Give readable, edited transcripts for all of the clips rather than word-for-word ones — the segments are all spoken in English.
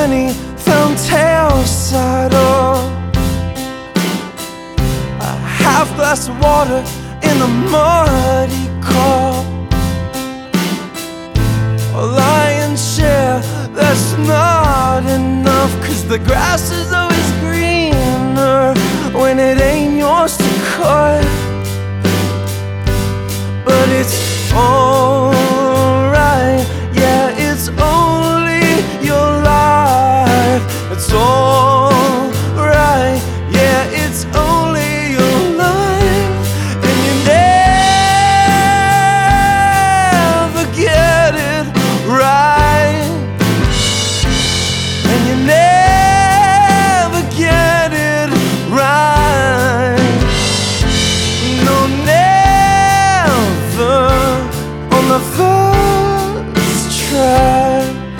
many found tails at all. A half glass of water in a muddy car. A lion's share, that's not enough, 'cause the grass is always greener when it ain't yours to cut. But it's alright, yeah, it's only your life. It's alright, yeah, it's only your life. And you never get it right, and you never get it right. No, never on the first try.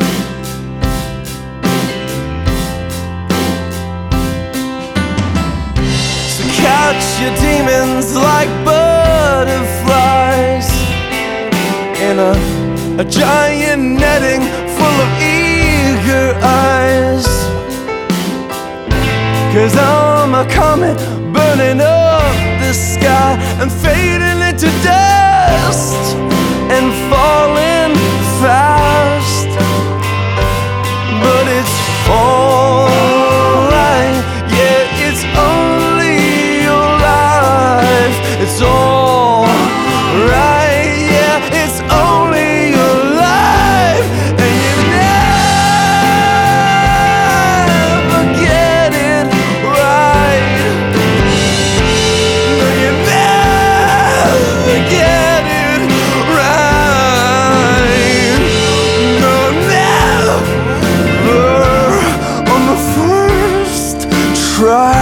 So catch your demons like butterflies in a giant netting full of eager eyes. 'Cause I'm a comet burning up the sky and fading into dust and falling fast. But it's alright, yeah, it's only your life. It's alright, yeah, it's only your life. And you never get it right. No, you never get it right. No, never on the first try.